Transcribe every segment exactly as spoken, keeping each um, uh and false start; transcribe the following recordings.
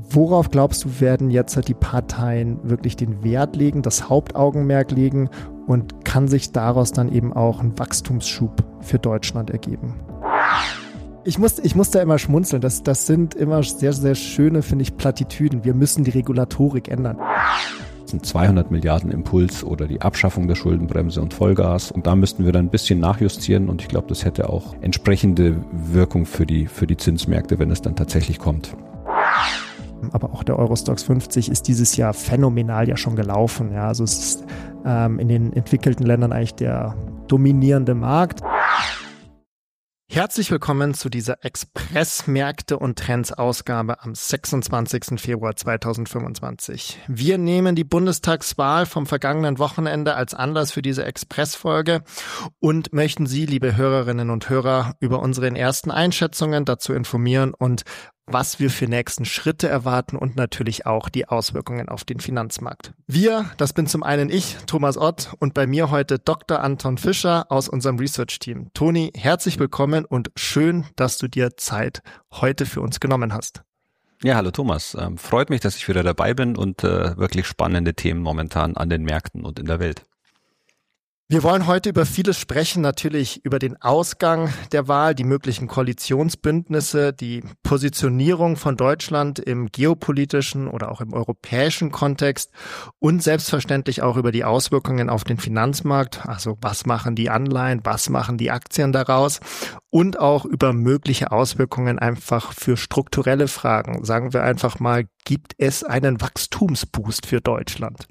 Worauf glaubst du, werden jetzt die Parteien wirklich den Wert legen, das Hauptaugenmerk legen und kann sich daraus dann eben auch ein Wachstumsschub für Deutschland ergeben? Ich muss, ich muss da immer schmunzeln. Das, das sind immer sehr, sehr schöne, finde ich, Plattitüden. Wir müssen die Regulatorik ändern. Das sind zweihundert Milliarden Impuls oder die Abschaffung der Schuldenbremse und Vollgas. Und da müssten wir dann ein bisschen nachjustieren. Und ich glaube, das hätte auch entsprechende Wirkung für die, für die Zinsmärkte, wenn es dann tatsächlich kommt. Aber auch der Euro-Stoxx fünfzig ist dieses Jahr phänomenal ja schon gelaufen. Ja, also es ist ähm, in den entwickelten Ländern eigentlich der dominierende Markt. Herzlich willkommen zu dieser Express-Märkte und Trends-Ausgabe am sechsundzwanzigsten Februar zweitausendfünfundzwanzig. Wir nehmen die Bundestagswahl vom vergangenen Wochenende als Anlass für diese Express-Folge und möchten Sie, liebe Hörerinnen und Hörer, über unsere ersten Einschätzungen dazu informieren und was wir für nächsten Schritte erwarten und natürlich auch die Auswirkungen auf den Finanzmarkt. Wir, das bin zum einen ich, Thomas Ott, und bei mir heute Doktor Anton Fischer aus unserem Research-Team. Toni, herzlich willkommen und schön, dass du dir Zeit heute für uns genommen hast. Ja, hallo Thomas. Ähm, freut mich, dass ich wieder dabei bin und äh, wirklich spannende Themen momentan an den Märkten und in der Welt. Wir wollen heute über vieles sprechen, natürlich über den Ausgang der Wahl, die möglichen Koalitionsbündnisse, die Positionierung von Deutschland im geopolitischen oder auch im europäischen Kontext und selbstverständlich auch über die Auswirkungen auf den Finanzmarkt, also was machen die Anleihen, was machen die Aktien daraus und auch über mögliche Auswirkungen einfach für strukturelle Fragen. Sagen wir einfach mal, gibt es einen Wachstumsboost für Deutschland?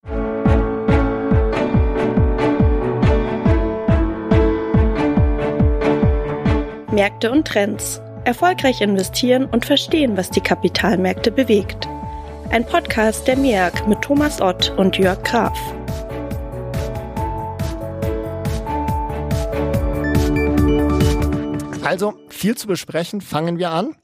Märkte und Trends. Erfolgreich investieren und verstehen, was die Kapitalmärkte bewegt. Ein Podcast der M E A G mit Thomas Ott und Jörg Graf. Also, viel zu besprechen, fangen wir an.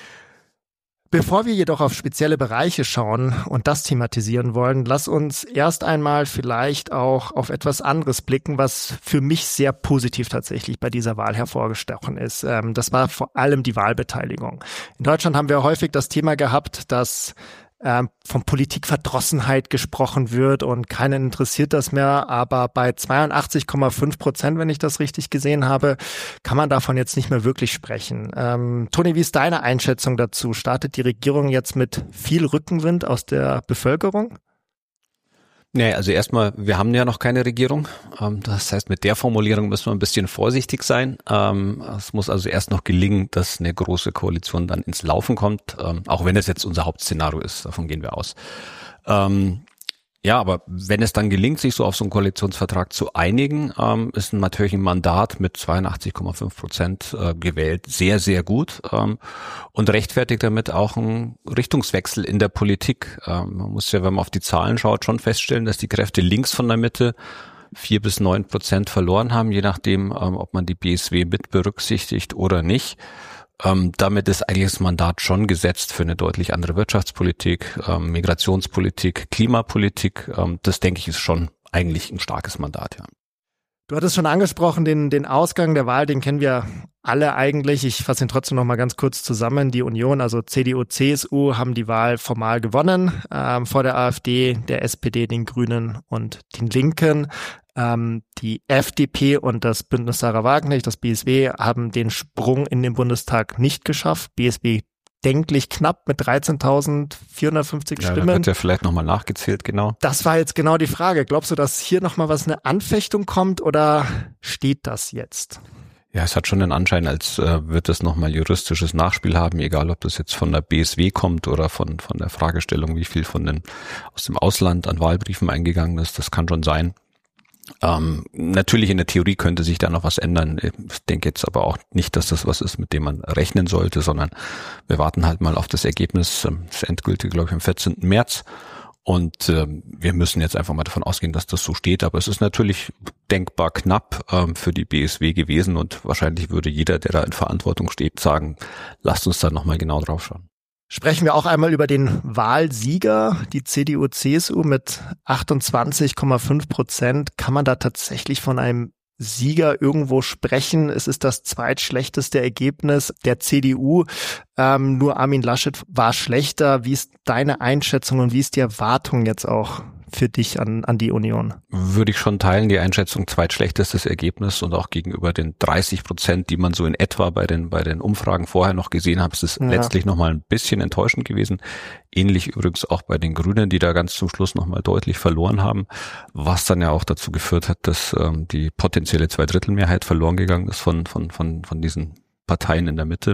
Bevor wir jedoch auf spezielle Bereiche schauen und das thematisieren wollen, lass uns erst einmal vielleicht auch auf etwas anderes blicken, was für mich sehr positiv tatsächlich bei dieser Wahl hervorgestochen ist. Das war vor allem die Wahlbeteiligung. In Deutschland haben wir häufig das Thema gehabt, dass von Politikverdrossenheit gesprochen wird und keinen interessiert das mehr, aber bei zweiundachtzig Komma fünf Prozent, wenn ich das richtig gesehen habe, kann man davon jetzt nicht mehr wirklich sprechen. Ähm, Toni, wie ist deine Einschätzung dazu? Startet die Regierung jetzt mit viel Rückenwind aus der Bevölkerung? Nee, also erstmal, wir haben ja noch keine Regierung. Das heißt, mit der Formulierung müssen wir ein bisschen vorsichtig sein. Es muss also erst noch gelingen, dass eine große Koalition dann ins Laufen kommt, auch wenn es jetzt unser Hauptszenario ist, davon gehen wir aus. Ja, aber wenn es dann gelingt, sich so auf so einen Koalitionsvertrag zu einigen, ähm, ist natürlich ein Mandat mit zweiundachtzig Komma fünf Prozent äh, gewählt sehr, sehr gut ähm, und rechtfertigt damit auch einen Richtungswechsel in der Politik. Ähm, man muss ja, wenn man auf die Zahlen schaut, schon feststellen, dass die Kräfte links von der Mitte vier bis neun Prozent verloren haben, je nachdem, ähm, ob man die B S W mit berücksichtigt oder nicht. Ähm, damit ist eigentlich das Mandat schon gesetzt für eine deutlich andere Wirtschaftspolitik, ähm, Migrationspolitik, Klimapolitik. Ähm, das, denke ich, ist schon eigentlich ein starkes Mandat, ja. Du hattest schon angesprochen, den, den Ausgang der Wahl, den kennen wir alle eigentlich. Ich fasse ihn trotzdem noch mal ganz kurz zusammen. Die Union, also C D U, C S U, haben die Wahl formal gewonnen, ähm, vor der AfD, der S P D, den Grünen und den Linken. Ähm, die F D P und das Bündnis Sarah Wagenknecht, das B S W, haben den Sprung in den Bundestag nicht geschafft. B S W denklich knapp mit dreizehntausendvierhundertfünfzig ja, Stimmen. Da wird ja vielleicht nochmal nachgezählt, genau. Das war jetzt genau die Frage. Glaubst du, dass hier nochmal was, eine Anfechtung kommt oder steht das jetzt? Ja, es hat schon den Anschein, als äh, wird es nochmal juristisches Nachspiel haben, egal ob das jetzt von der B S W kommt oder von von der Fragestellung, wie viel von den aus dem Ausland an Wahlbriefen eingegangen ist. Das kann schon sein. Ähm, natürlich in der Theorie könnte sich da noch was ändern. Ich denke jetzt aber auch nicht, dass das was ist, mit dem man rechnen sollte, sondern wir warten halt mal auf das Ergebnis. Das endgültige, glaube ich, am vierzehnten März. Und äh, wir müssen jetzt einfach mal davon ausgehen, dass das so steht. Aber es ist natürlich denkbar knapp ähm, für die B S W gewesen und wahrscheinlich würde jeder, der da in Verantwortung steht, sagen, lasst uns da nochmal genau drauf schauen. Sprechen wir auch einmal über den Wahlsieger, die C D U C S U mit achtundzwanzig Komma fünf Prozent. Kann man da tatsächlich von einem Sieger irgendwo sprechen. Es ist das zweitschlechteste Ergebnis der C D U. Ähm, nur Armin Laschet war schlechter. Wie ist deine Einschätzung und wie ist die Erwartung jetzt auch für dich an, an die Union? Würde ich schon teilen, die Einschätzung zweitschlechtestes Ergebnis und auch gegenüber den dreißig Prozent, die man so in etwa bei den, bei den Umfragen vorher noch gesehen hat, ist es ja letztlich nochmal ein bisschen enttäuschend gewesen. Ähnlich übrigens auch bei den Grünen, die da ganz zum Schluss nochmal deutlich verloren haben, was dann ja auch dazu geführt hat, dass ähm, die potenzielle Zweidrittelmehrheit verloren gegangen ist von, von, von, von diesen Parteien in der Mitte.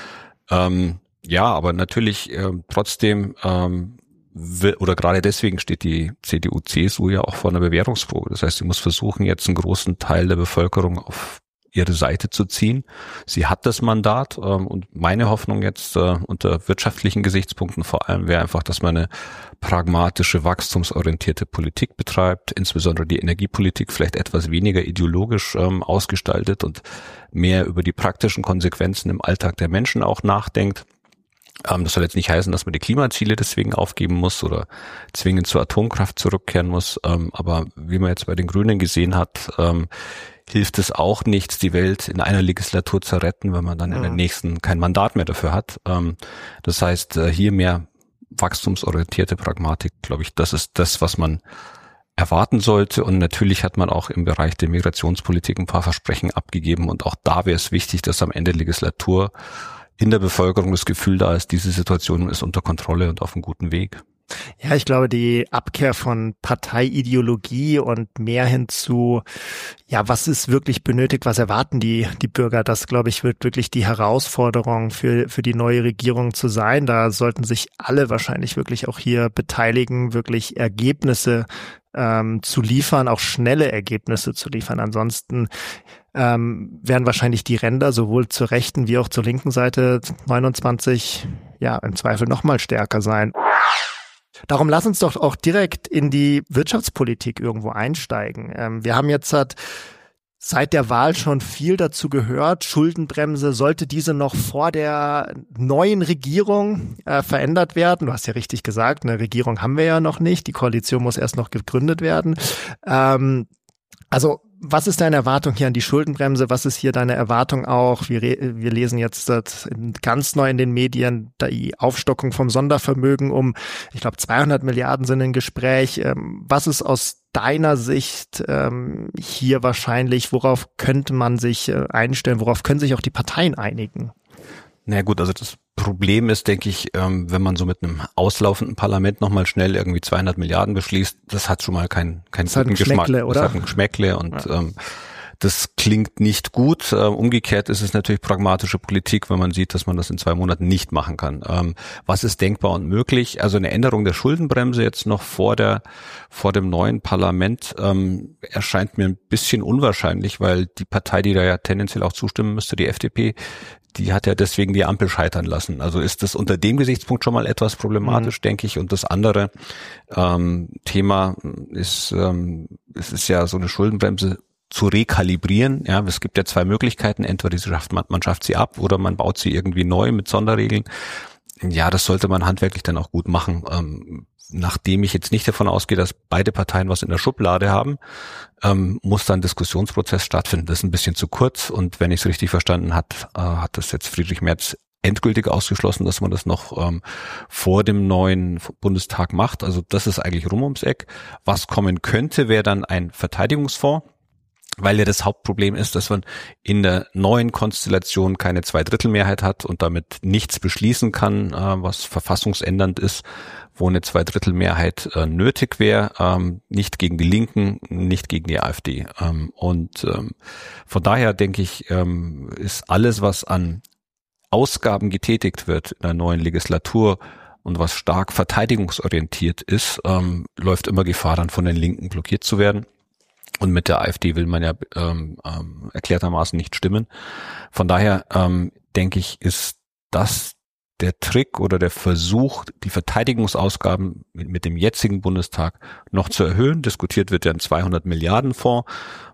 Ähm, ja, aber natürlich äh, trotzdem, ähm, oder gerade deswegen steht die C D U C S U ja auch vor einer Bewährungsprobe. Das heißt, sie muss versuchen, jetzt einen großen Teil der Bevölkerung auf ihre Seite zu ziehen. Sie hat das Mandat ähm, und meine Hoffnung jetzt äh, unter wirtschaftlichen Gesichtspunkten vor allem wäre einfach, dass man eine pragmatische, wachstumsorientierte Politik betreibt, insbesondere die Energiepolitik vielleicht etwas weniger ideologisch ähm, ausgestaltet und mehr über die praktischen Konsequenzen im Alltag der Menschen auch nachdenkt. Ähm, das soll jetzt nicht heißen, dass man die Klimaziele deswegen aufgeben muss oder zwingend zur Atomkraft zurückkehren muss. Ähm, aber wie man jetzt bei den Grünen gesehen hat, ähm, hilft es auch nichts, die Welt in einer Legislatur zu retten, wenn man dann ja. in der nächsten kein Mandat mehr dafür hat. Ähm, das heißt, äh, hier mehr wachstumsorientierte Pragmatik, glaube ich, das ist das, was man erwarten sollte. Und natürlich hat man auch im Bereich der Migrationspolitik ein paar Versprechen abgegeben. Und auch da wäre es wichtig, dass am Ende der Legislatur in der Bevölkerung das Gefühl da ist, diese Situation ist unter Kontrolle und auf einem guten Weg. Ja, ich glaube, die Abkehr von Parteiideologie und mehr hin zu, ja, was ist wirklich benötigt, was erwarten die die Bürger, das, glaube ich, wird wirklich die Herausforderung für für die neue Regierung zu sein. Da sollten sich alle wahrscheinlich wirklich auch hier beteiligen, wirklich Ergebnisse ähm, zu liefern, auch schnelle Ergebnisse zu liefern. Ansonsten ähm, werden wahrscheinlich die Ränder sowohl zur rechten wie auch zur linken Seite neunundzwanzig, ja, im Zweifel noch mal stärker sein. Darum lass uns doch auch direkt in die Wirtschaftspolitik irgendwo einsteigen. Ähm, wir haben jetzt halt seit der Wahl schon viel dazu gehört. Schuldenbremse, sollte diese noch vor der neuen Regierung äh, verändert werden? Du hast ja richtig gesagt, eine Regierung haben wir ja noch nicht. Die Koalition muss erst noch gegründet werden. Ähm, also was ist deine Erwartung hier an die Schuldenbremse? Was ist hier deine Erwartung auch? Wir, wir lesen jetzt ganz neu in den Medien die Aufstockung vom Sondervermögen um, ich glaube, zweihundert Milliarden sind im Gespräch. Was ist aus deiner Sicht ähm, hier wahrscheinlich? Worauf könnte man sich äh, einstellen? Worauf können sich auch die Parteien einigen? Na gut, also das Problem ist, denke ich, ähm, wenn man so mit einem auslaufenden Parlament nochmal schnell irgendwie zweihundert Milliarden beschließt, das hat schon mal keinen keinen guten Geschmack. Oder? Das hat ein Geschmäckle und ja. ähm, das klingt nicht gut. Ähm, umgekehrt ist es natürlich pragmatische Politik, wenn man sieht, dass man das in zwei Monaten nicht machen kann. Ähm, was ist denkbar und möglich? Also eine Änderung der Schuldenbremse jetzt noch vor der vor dem neuen Parlament ähm, erscheint mir ein bisschen unwahrscheinlich, weil die Partei, die da ja tendenziell auch zustimmen müsste, die F D P, die hat ja deswegen die Ampel scheitern lassen. Also ist das unter dem Gesichtspunkt schon mal etwas problematisch, mhm. denke ich. Und das andere ähm, Thema ist, ähm, es ist ja so eine Schuldenbremse zu rekalibrieren. Ja, es gibt ja zwei Möglichkeiten. Entweder diese schafft man, man schafft sie ab oder man baut sie irgendwie neu mit Sonderregeln. Ja, das sollte man handwerklich dann auch gut machen. Ähm, nachdem ich jetzt nicht davon ausgehe, dass beide Parteien was in der Schublade haben, ähm, muss dann ein Diskussionsprozess stattfinden. Das ist ein bisschen zu kurz und wenn ich es richtig verstanden hat, äh, hat das jetzt Friedrich Merz endgültig ausgeschlossen, dass man das noch ähm, vor dem neuen Bundestag macht. Also das ist eigentlich rum ums Eck. Was kommen könnte, wäre dann ein Verteidigungsfonds, weil ja das Hauptproblem ist, dass man in der neuen Konstellation keine Zweidrittelmehrheit hat und damit nichts beschließen kann, äh, was verfassungsändernd ist, wo eine Zweidrittelmehrheit äh, nötig wäre, ähm, nicht gegen die Linken, nicht gegen die AfD. Ähm, und ähm, von daher denke ich, ähm, ist alles, was an Ausgaben getätigt wird in der neuen Legislatur und was stark verteidigungsorientiert ist, ähm, läuft immer Gefahr, dann von den Linken blockiert zu werden. Und mit der AfD will man ja ähm, ähm, erklärtermaßen nicht stimmen. Von daher ähm, denke ich, ist das der Trick oder der Versuch, die Verteidigungsausgaben mit, mit dem jetzigen Bundestag noch zu erhöhen. Diskutiert wird ja ein zweihundert Milliarden Fonds.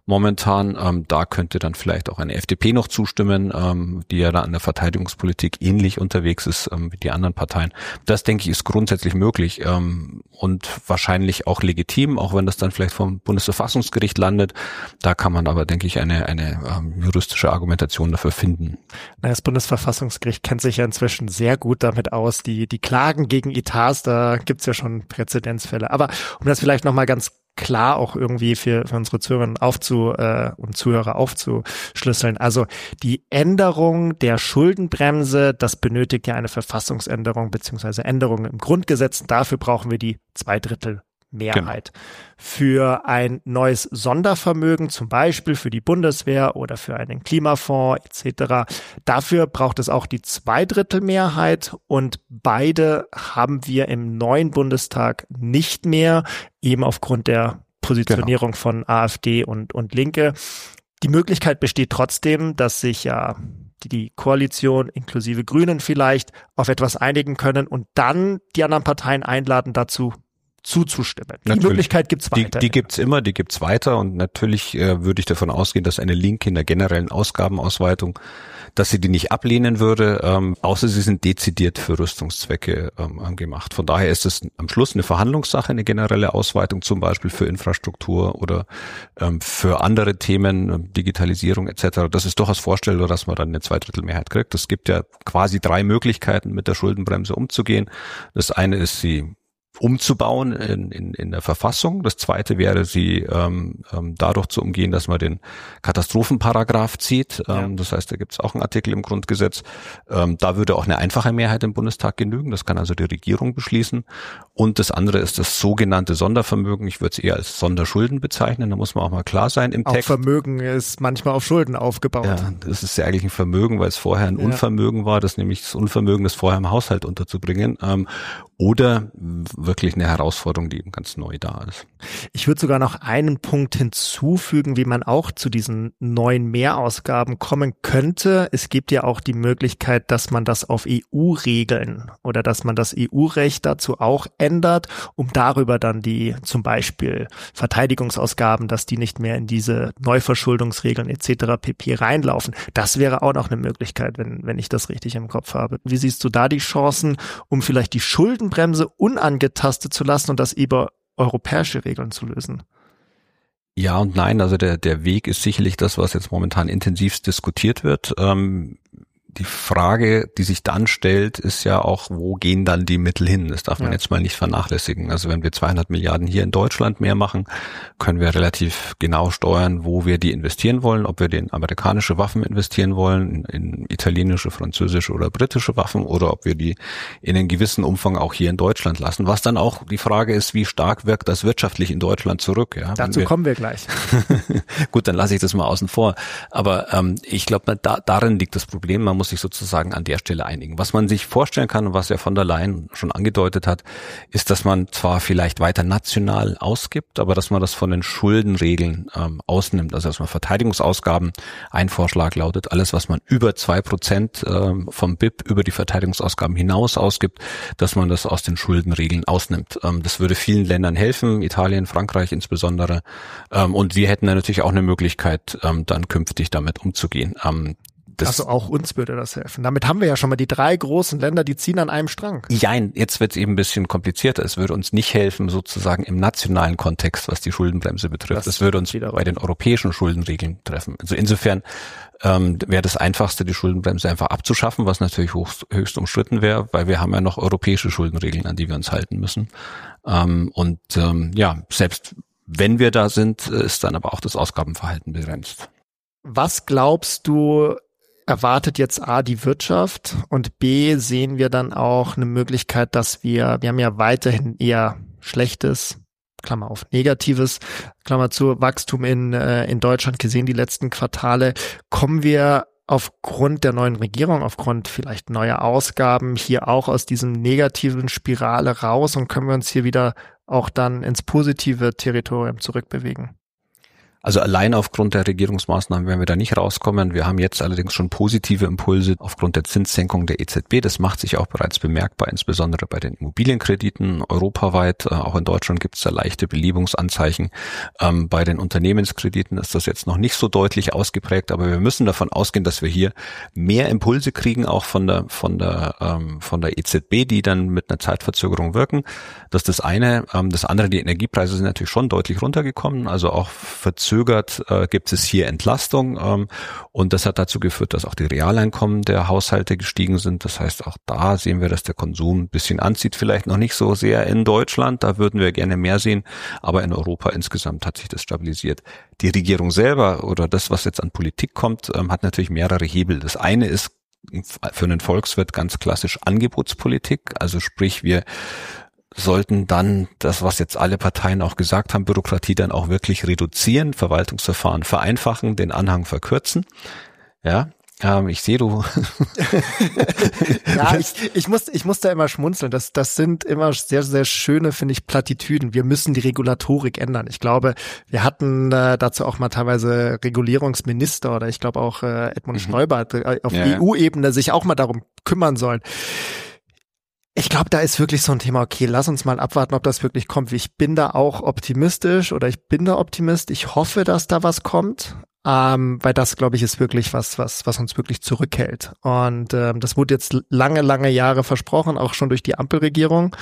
momentan. Ähm, da könnte dann vielleicht auch eine F D P noch zustimmen, ähm, die ja da an der Verteidigungspolitik ähnlich unterwegs ist ähm, wie die anderen Parteien. Das, denke ich, ist grundsätzlich möglich ähm, und wahrscheinlich auch legitim, auch wenn das dann vielleicht vom Bundesverfassungsgericht landet. Da kann man aber, denke ich, eine, eine ähm, juristische Argumentation dafür finden. Das Bundesverfassungsgericht kennt sich ja inzwischen sehr gut damit aus. Die, die Klagen gegen Etats, da gibt's ja schon Präzedenzfälle. Aber um das vielleicht nochmal ganz klar auch irgendwie für, für unsere Zuhörerinnen aufzu, äh, und Zuhörer aufzuschlüsseln. Also die Änderung der Schuldenbremse, das benötigt ja eine Verfassungsänderung beziehungsweise Änderungen im Grundgesetz. Dafür brauchen wir die Zweidrittelmehrheit. Genau. Für ein neues Sondervermögen, zum Beispiel für die Bundeswehr oder für einen Klimafonds et cetera, dafür braucht es auch die Zweidrittelmehrheit und beide haben wir im neuen Bundestag nicht mehr, eben aufgrund der Positionierung genau. von AfD und, und Linke. Die Möglichkeit besteht trotzdem, dass sich ja die Koalition inklusive Grünen vielleicht auf etwas einigen können und dann die anderen Parteien einladen dazu, zuzustimmen. Die natürlich. Möglichkeit gibt's weiter. Die, die gibt's immer, die gibt's weiter und natürlich äh, würde ich davon ausgehen, dass eine Linke in der generellen Ausgabenausweitung, dass sie die nicht ablehnen würde, ähm, außer sie sind dezidiert für Rüstungszwecke ähm, gemacht. Von daher ist es am Schluss eine Verhandlungssache, eine generelle Ausweitung zum Beispiel für Infrastruktur oder ähm, für andere Themen, Digitalisierung et cetera. Das ist durchaus vorstellbar, dass man dann eine Zweidrittelmehrheit kriegt. Es gibt ja quasi drei Möglichkeiten, mit der Schuldenbremse umzugehen. Das eine ist, sie umzubauen in, in, in der Verfassung. Das zweite wäre, sie ähm, ähm, dadurch zu umgehen, dass man den Katastrophenparagraph zieht. Ähm, ja. Das heißt, da gibt es auch einen Artikel im Grundgesetz. Ähm, da würde auch eine einfache Mehrheit im Bundestag genügen. Das kann also die Regierung beschließen. Und das andere ist das sogenannte Sondervermögen. Ich würde es eher als Sonderschulden bezeichnen. Da muss man auch mal klar sein im auch Text. Vermögen ist manchmal auf Schulden aufgebaut. Ja, das ist ja eigentlich ein Vermögen, weil es vorher ein ja. Unvermögen war. Das ist nämlich das Unvermögen, das vorher im Haushalt unterzubringen. Ähm, oder wirklich eine Herausforderung, die eben ganz neu da ist. Ich würde sogar noch einen Punkt hinzufügen, wie man auch zu diesen neuen Mehrausgaben kommen könnte. Es gibt ja auch die Möglichkeit, dass man das auf E U-Regeln oder dass man das E U-Recht dazu auch ändert, um darüber dann die zum Beispiel Verteidigungsausgaben, dass die nicht mehr in diese Neuverschuldungsregeln et cetera pp. Reinlaufen. Das wäre auch noch eine Möglichkeit, wenn, wenn ich das richtig im Kopf habe. Wie siehst du da die Chancen, um vielleicht die Schuldenbremse unangetastet zu lassen und das über europäische Regeln zu lösen? Ja und nein, also der der Weg ist sicherlich das, was jetzt momentan intensivst diskutiert wird. Ähm, die Frage, die sich dann stellt, ist ja auch, wo gehen dann die Mittel hin? Das darf man ja. jetzt mal nicht vernachlässigen. Also wenn wir zweihundert Milliarden hier in Deutschland mehr machen, können wir relativ genau steuern, wo wir die investieren wollen, ob wir die in amerikanische Waffen investieren wollen, in, in italienische, französische oder britische Waffen oder ob wir die in einem gewissen Umfang auch hier in Deutschland lassen. Was dann auch die Frage ist, wie stark wirkt das wirtschaftlich in Deutschland zurück? Ja, Dazu wir, kommen wir gleich. Gut, dann lasse ich das mal außen vor. Aber ähm, ich glaube, da, darin liegt das Problem. Man muss sich sozusagen an der Stelle einigen. Was man sich vorstellen kann und was ja von der Leyen schon angedeutet hat, ist, dass man zwar vielleicht weiter national ausgibt, aber dass man das von den Schuldenregeln ähm, ausnimmt. Also dass man Verteidigungsausgaben, ein Vorschlag lautet, alles was man über zwei Prozent ähm, vom B I P über die Verteidigungsausgaben hinaus ausgibt, dass man das aus den Schuldenregeln ausnimmt. Ähm, das würde vielen Ländern helfen, Italien, Frankreich insbesondere. Ähm, und wir hätten dann natürlich auch eine Möglichkeit, ähm, dann künftig damit umzugehen. Ähm, Das also auch uns würde das helfen. Damit haben wir ja schon mal die drei großen Länder, die ziehen an einem Strang. Jein, jetzt wird es eben ein bisschen komplizierter. Es würde uns nicht helfen, sozusagen im nationalen Kontext, was die Schuldenbremse betrifft. Das, das würde uns bei den europäischen Schuldenregeln treffen. Also insofern ähm, wäre das Einfachste, die Schuldenbremse einfach abzuschaffen, was natürlich höchst, höchst umstritten wäre, weil wir haben ja noch europäische Schuldenregeln, an die wir uns halten müssen. Ähm, und ähm, ja, selbst wenn wir da sind, ist dann aber auch das Ausgabenverhalten begrenzt. Was glaubst du, erwartet jetzt A, die Wirtschaft und B, sehen wir dann auch eine Möglichkeit, dass wir, wir haben ja weiterhin eher schlechtes, Klammer auf, negatives, Klammer zu, Wachstum in, äh, in Deutschland gesehen, die letzten Quartale. Kommen wir aufgrund der neuen Regierung, aufgrund vielleicht neuer Ausgaben hier auch aus diesem negativen Spirale raus und können wir uns hier wieder auch dann ins positive Territorium zurückbewegen? Also allein aufgrund der Regierungsmaßnahmen werden wir da nicht rauskommen. Wir haben jetzt allerdings schon positive Impulse aufgrund der Zinssenkung der E Z B. Das macht sich auch bereits bemerkbar, insbesondere bei den Immobilienkrediten europaweit. Auch in Deutschland gibt es da leichte Belebungsanzeichen. Ähm, bei den Unternehmenskrediten ist das jetzt noch nicht so deutlich ausgeprägt, aber wir müssen davon ausgehen, dass wir hier mehr Impulse kriegen, auch von der von der ähm, von der E Z B, die dann mit einer Zeitverzögerung wirken. Das ist das eine. Ähm, das andere, die Energiepreise sind natürlich schon deutlich runtergekommen, also auch verzögert äh, gibt es hier Entlastung ähm, und das hat dazu geführt, dass auch die Realeinkommen der Haushalte gestiegen sind. Das heißt, auch da sehen wir, dass der Konsum ein bisschen anzieht, vielleicht noch nicht so sehr in Deutschland, da würden wir gerne mehr sehen, aber in Europa insgesamt hat sich das stabilisiert. Die Regierung selber oder das, was jetzt an Politik kommt, ähm, hat natürlich mehrere Hebel. Das eine ist für einen Volkswirt ganz klassisch Angebotspolitik, also sprich wir sollten dann das, was jetzt alle Parteien auch gesagt haben, Bürokratie dann auch wirklich reduzieren, Verwaltungsverfahren vereinfachen, den Anhang verkürzen. Ja, ähm, ich sehe du. ja, ich, ich muss, ich muss da immer schmunzeln. Das, das sind immer sehr, sehr schöne, finde ich, Plattitüden. Wir müssen die Regulatorik ändern. Ich glaube, wir hatten äh, dazu auch mal teilweise Regulierungsminister oder ich glaube auch äh, Edmund mhm. Stoiber hat äh, auf ja, E U-Ebene sich auch mal darum kümmern sollen. Ich glaube, da ist wirklich so ein Thema, okay, lass uns mal abwarten, ob das wirklich kommt. Ich bin da auch optimistisch oder ich bin da Optimist. Ich hoffe, dass da was kommt, ähm, weil das, glaube ich, ist wirklich was, was was uns wirklich zurückhält. Und ähm, das wurde jetzt lange, lange Jahre versprochen, auch schon durch die Ampelregierung.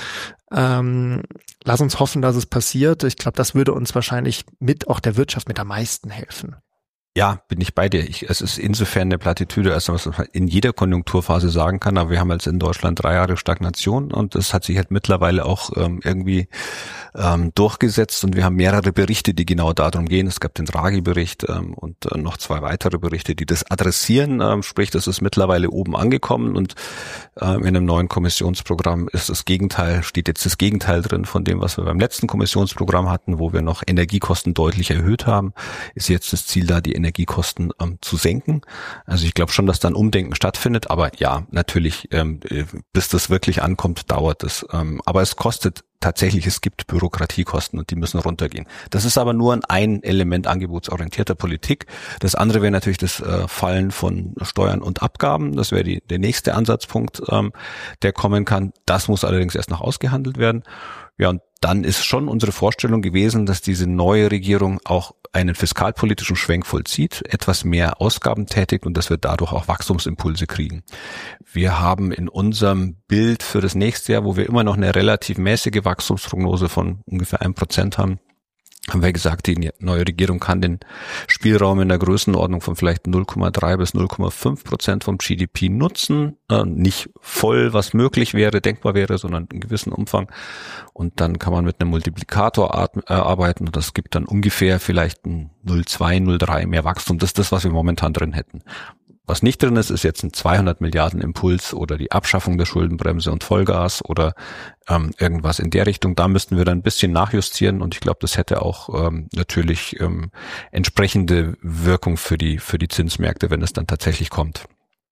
Ähm, lass uns hoffen, dass es passiert. Ich glaube, das würde uns wahrscheinlich mit auch der Wirtschaft mit am meisten helfen. Ja, bin ich bei dir. Ich, es ist insofern eine Plattitüde, als was man in jeder Konjunkturphase sagen kann, aber wir haben jetzt in Deutschland drei Jahre Stagnation und das hat sich halt mittlerweile auch ähm, irgendwie ähm, durchgesetzt und wir haben mehrere Berichte, die genau darum gehen. Es gab den Draghi-Bericht ähm, und äh, noch zwei weitere Berichte, die das adressieren, ähm, sprich, das ist mittlerweile oben angekommen und ähm, in einem neuen Kommissionsprogramm ist das Gegenteil, steht jetzt das Gegenteil drin von dem, was wir beim letzten Kommissionsprogramm hatten, wo wir noch Energiekosten deutlich erhöht haben, ist jetzt das Ziel da, die Energiekosten ähm, zu senken. Also ich glaube schon, dass da ein Umdenken stattfindet, aber ja, natürlich, ähm, bis das wirklich ankommt, dauert es. Ähm, aber es kostet tatsächlich, es gibt Bürokratiekosten und die müssen runtergehen. Das ist aber nur ein Element angebotsorientierter Politik. Das andere wäre natürlich das äh, Fallen von Steuern und Abgaben. Das wäre die, der nächste Ansatzpunkt, ähm, der kommen kann. Das muss allerdings erst noch ausgehandelt werden. Ja, und dann ist schon unsere Vorstellung gewesen, dass diese neue Regierung auch einen fiskalpolitischen Schwenk vollzieht, etwas mehr Ausgaben tätigt und dass wir dadurch auch Wachstumsimpulse kriegen. Wir haben in unserem Bild für das nächste Jahr, wo wir immer noch eine relativ mäßige Wachstumsprognose von ungefähr ein Prozent haben, haben wir gesagt, die neue Regierung kann den Spielraum in der Größenordnung von vielleicht null Komma drei bis null Komma fünf Prozent vom G D P nutzen. Äh, nicht voll, was möglich wäre, denkbar wäre, sondern in gewissem Umfang. Und dann kann man mit einem Multiplikator äh, arbeiten und das gibt dann ungefähr vielleicht ein null Komma zwei, null Komma drei mehr Wachstum. Das ist das, was wir momentan drin hätten. Was nicht drin ist, ist jetzt ein zweihundert Milliarden Impuls oder die Abschaffung der Schuldenbremse und Vollgas oder ähm, irgendwas in der Richtung. Da müssten wir dann ein bisschen nachjustieren und ich glaube, das hätte auch ähm, natürlich ähm, entsprechende Wirkung für die für die Zinsmärkte, wenn es dann tatsächlich kommt.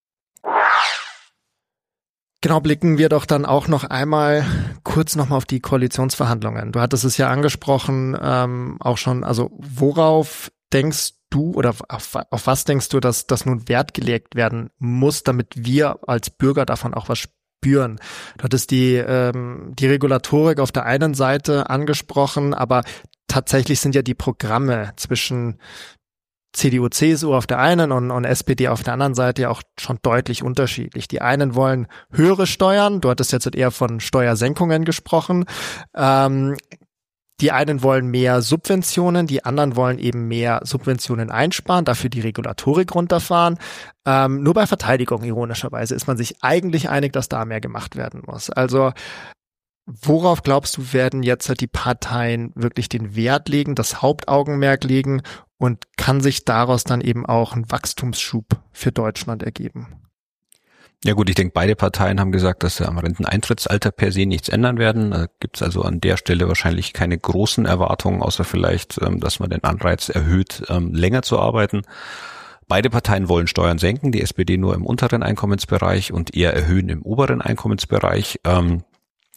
Genau, blicken wir doch dann auch noch einmal kurz nochmal auf die Koalitionsverhandlungen. Du hattest es ja angesprochen, ähm, auch schon, also worauf denkst du oder auf, auf was denkst du, dass das nun Wert gelegt werden muss, damit wir als Bürger davon auch was spüren? Du hattest die, ähm, die Regulatorik auf der einen Seite angesprochen, aber tatsächlich sind ja die Programme zwischen C D U, C S U auf der einen und, und S P D auf der anderen Seite ja auch schon deutlich unterschiedlich. Die einen wollen höhere Steuern, du hattest jetzt eher von Steuersenkungen gesprochen, ähm, die einen wollen mehr Subventionen, die anderen wollen eben mehr Subventionen einsparen, dafür die Regulatorik runterfahren. Ähm, nur bei Verteidigung, ironischerweise, ist man sich eigentlich einig, dass da mehr gemacht werden muss. Also worauf glaubst du, werden jetzt halt die Parteien wirklich den Wert legen, das Hauptaugenmerk legen und kann sich daraus dann eben auch ein Wachstumsschub für Deutschland ergeben? Ja gut, ich denke, beide Parteien haben gesagt, dass sie am Renteneintrittsalter per se nichts ändern werden. Da gibt es also an der Stelle wahrscheinlich keine großen Erwartungen, außer vielleicht, dass man den Anreiz erhöht, länger zu arbeiten. Beide Parteien wollen Steuern senken, die S P D nur im unteren Einkommensbereich und eher erhöhen im oberen Einkommensbereich.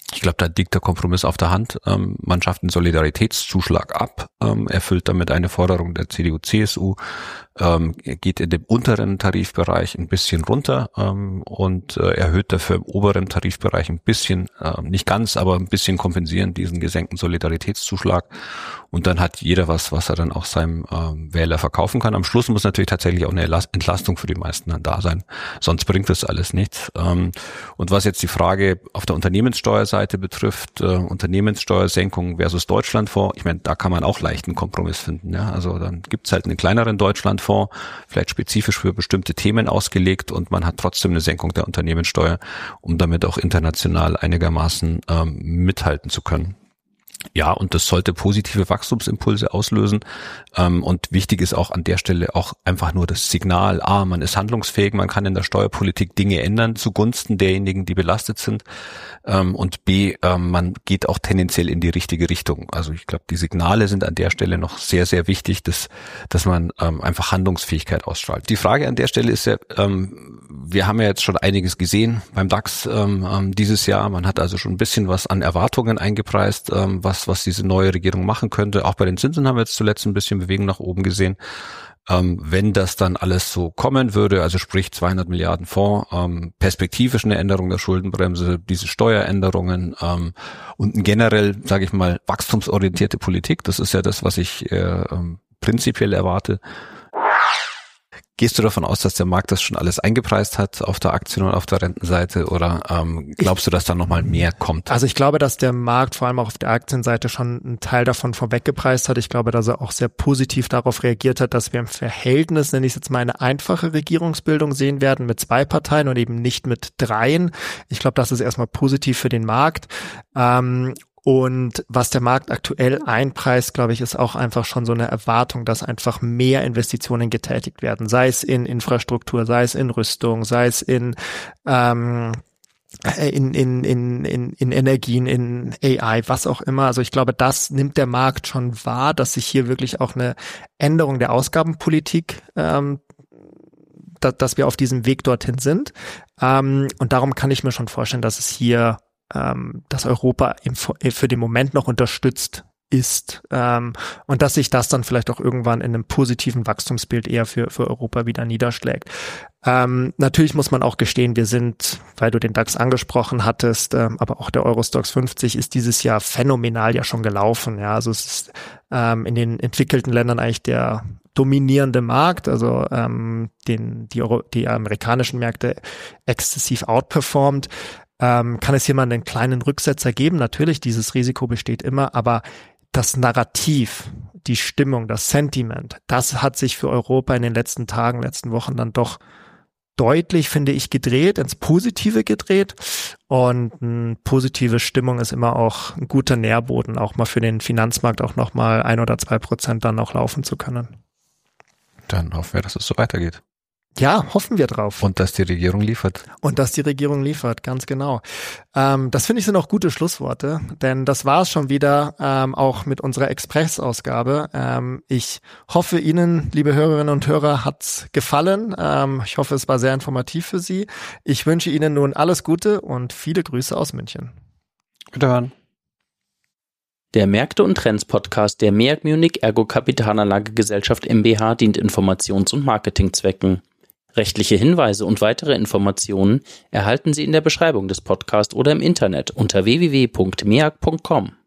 Ich glaube, da liegt der Kompromiss auf der Hand. Ähm, man schafft einen Solidaritätszuschlag ab, ähm, erfüllt damit eine Forderung der C D U C S U, ähm, geht in dem unteren Tarifbereich ein bisschen runter ähm, und äh, erhöht dafür im oberen Tarifbereich ein bisschen, äh, nicht ganz, aber ein bisschen kompensieren diesen gesenkten Solidaritätszuschlag. Und dann hat jeder was, was er dann auch seinem ähm, Wähler verkaufen kann. Am Schluss muss natürlich tatsächlich auch eine Entlastung für die meisten dann da sein. Sonst bringt das alles nichts. Ähm, und was jetzt die Frage auf der Unternehmenssteuerseite betrifft, äh, Unternehmenssteuersenkung versus Deutschlandfonds, ich meine, da kann man auch leicht einen Kompromiss finden. Ja? Also dann gibt's halt einen kleineren Deutschlandfonds, vielleicht spezifisch für bestimmte Themen ausgelegt und man hat trotzdem eine Senkung der Unternehmenssteuer, um damit auch international einigermaßen ähm, mithalten zu können. Ja, und das sollte positive Wachstumsimpulse auslösen. Ähm, und wichtig ist auch an der Stelle auch einfach nur das Signal, A, man ist handlungsfähig, man kann in der Steuerpolitik Dinge ändern zugunsten derjenigen, die belastet sind. Ähm, und B, ähm, man geht auch tendenziell in die richtige Richtung. Also ich glaube, die Signale sind an der Stelle noch sehr, sehr wichtig, dass, dass man ähm, einfach Handlungsfähigkeit ausstrahlt. Die Frage an der Stelle ist ja, ähm, wir haben ja jetzt schon einiges gesehen beim DAX ähm, dieses Jahr. Man hat also schon ein bisschen was an Erwartungen eingepreist, ähm, was was diese neue Regierung machen könnte. Auch bei den Zinsen haben wir jetzt zuletzt ein bisschen Bewegung nach oben gesehen. Ähm, wenn das dann alles so kommen würde, also sprich zweihundert Milliarden Fonds, ähm, perspektivisch eine Änderung der Schuldenbremse, diese Steueränderungen ähm, und generell, sage ich mal, wachstumsorientierte Politik, das ist ja das, was ich äh, ähm, prinzipiell erwarte. Gehst du davon aus, dass der Markt das schon alles eingepreist hat auf der Aktien- und auf der Rentenseite oder ähm, glaubst du, dass da nochmal mehr kommt? Also ich glaube, dass der Markt vor allem auch auf der Aktienseite schon einen Teil davon vorweggepreist hat. Ich glaube, dass er auch sehr positiv darauf reagiert hat, dass wir im Verhältnis, nenne ich es jetzt mal, eine einfache Regierungsbildung sehen werden mit zwei Parteien und eben nicht mit dreien. Ich glaube, das ist erstmal positiv für den Markt. Ähm, Und was der Markt aktuell einpreist, glaube ich, ist auch einfach schon so eine Erwartung, dass einfach mehr Investitionen getätigt werden, sei es in Infrastruktur, sei es in Rüstung, sei es in ähm, in, in, in, in, in Energien, in A I, was auch immer. Also ich glaube, das nimmt der Markt schon wahr, dass sich hier wirklich auch eine Änderung der Ausgabenpolitik ähm, dass wir auf diesem Weg dorthin sind. Ähm, und darum kann ich mir schon vorstellen, dass es hier dass Europa im, für den Moment noch unterstützt ist ähm, und dass sich das dann vielleicht auch irgendwann in einem positiven Wachstumsbild eher für, für Europa wieder niederschlägt. Ähm, natürlich muss man auch gestehen, wir sind, weil du den DAX angesprochen hattest, ähm, aber auch der Eurostoxx fünfzig ist dieses Jahr phänomenal ja schon gelaufen. Ja, also es ist ähm, in den entwickelten Ländern eigentlich der dominierende Markt, also ähm, den die, Euro, die amerikanischen Märkte exzessiv outperformt. Ähm, kann es hier mal einen kleinen Rücksetzer geben? Natürlich, dieses Risiko besteht immer, aber das Narrativ, die Stimmung, das Sentiment, das hat sich für Europa in den letzten Tagen, letzten Wochen dann doch deutlich, finde ich, gedreht, ins Positive gedreht. Und eine positive Stimmung ist immer auch ein guter Nährboden, auch mal für den Finanzmarkt auch nochmal ein oder zwei Prozent dann noch laufen zu können. Dann hoffen wir, dass es so weitergeht. Ja, hoffen wir drauf. Und dass die Regierung liefert. Und dass die Regierung liefert, ganz genau. Ähm, das finde ich sind auch gute Schlussworte, denn das war es schon wieder ähm, auch mit unserer Express-Ausgabe. Ähm, ich hoffe, Ihnen, liebe Hörerinnen und Hörer, hat's gefallen. Ähm, ich hoffe, es war sehr informativ für Sie. Ich wünsche Ihnen nun alles Gute und viele Grüße aus München. Wiederhören. Der Märkte und Trends Podcast der MEAG Munich Ergo Kapitalanlagegesellschaft GmbH dient Informations- und Marketingzwecken. Rechtliche Hinweise und weitere Informationen erhalten Sie in der Beschreibung des Podcasts oder im Internet unter w w w punkt meag punkt com.